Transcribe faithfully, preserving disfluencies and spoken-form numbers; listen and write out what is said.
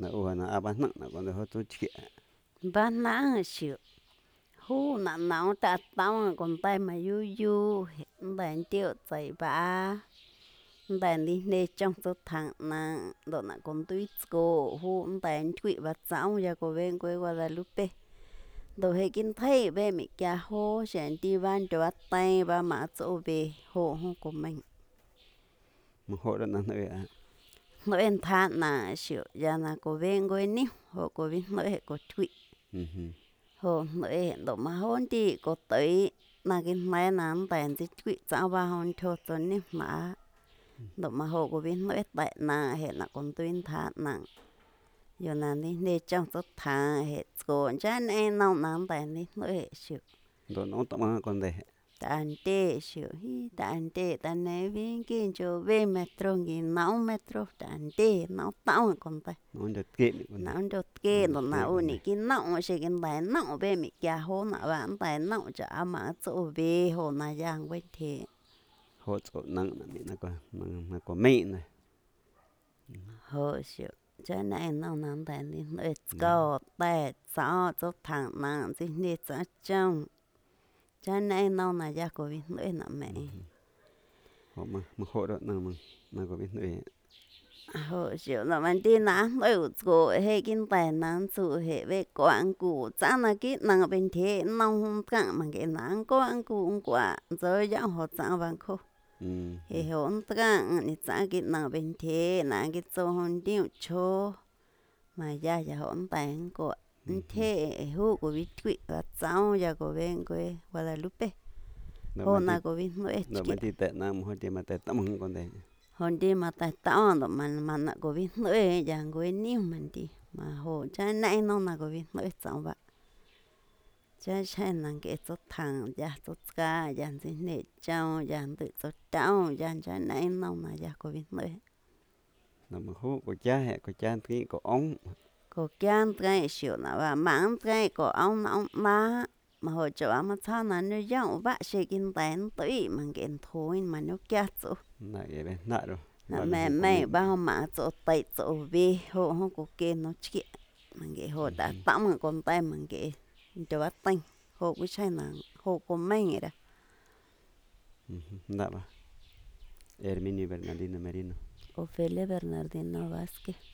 na ua na aba nặng na con ho tu chia ba nãng xỉu hú nã nãng ta tao con tay mà yu yu đàn tiêu chạy ba đàn đi nè trong số thằng nà độ nà con túi cô hú đàn quỵ và cháu giờ cô bên quê qua là lúc bé đồ hay kinh thấy bé mẹ cha hô sẽ đi van cho bắt tay ba mà chỗ về hộ hô của mình một hộ đó là nơi à nó em than nà xỉu giờ nà cô bên quê níu hộ cô bên nơi hệ cô quỵ hồ nơi hiện độ mà hôn đi cô tới nà cái máy nà đàn thì quỵ cháu ba hôn cho cho níu mà độ mà hồ của bên nơi tại nà hiện là con tuyên than nà giờ nà đi nè trong số thằng hệ cô cha em nấu nấu tại đi nơi hệ xỉu rồi nó tao con đây tàn tê xỉu hi tàn tê tàn này viên kia cho về metro gì nấu metro tàn tê nấu tao con tay nó được kiện nấu được kia nó nấu nị cái nấu sẽ cái này nấu về mi kia hồ nà bạn tay nấu cho mà chỗ về hồ nà giang với thế hộ chỗ nặng là mình nó còn mà mà có mẹ này hồ xỉu cho nên nấu nấu tại đi nơi có tay sao cho thằng nặng thì nè cho trong cho nên nấu nà gia của bên nơi nà mẹ hộ mà mà hộ đó nào mà mà có biết nơi hồ xíu là mình đi nà nơi của hệ kinh tế nà chủ hệ về quảng cụ cha nà cái nà bên thế nông không cả mà cái nà quảng cụ quả rồi giáo họ cha vàng khô hệ hồn cả ni cha cái nà bên thế nà cái chỗ hồn điệu chô mà gia gia hồn tàng của thế hú của vị quý và cháu gia của bên quê và là lúc bé hồn nà của bên nơi rồi mà đi tệ nam hồi đi mà tệ tắm hơn con đây hồn đi mà tại tao đó mà mà nà của bên nơi giang quê níu mình đi mà hồ cha này nó nà của bên nơi cháu vậy cha cha nà cái chỗ thằng gia chỗ cá giang gì nè cháu giang tự chỗ cháu giang cha này nó nà gia của bên nơi nó mà hú của cha hệ của cha cái của ông cô kian cái xíu nà và mang cái của ông ông má mà hồi chỗ mà sao nà nó giống vạ sẽ kinh tán tới mà cái thôi mà nó kia chỗ này vậy bên nãy rồi nà mẹ mẹ bao mà chỗ tây chỗ về hồ hồ cô kia nó chuyện mà cái hồ đã tắm mà con tay mà cái cho bắt tay hồ cũng sai nà hồ của mẹ đó nãy mà Herminio Bernardino Merino Ofelia Bernardino Vázquez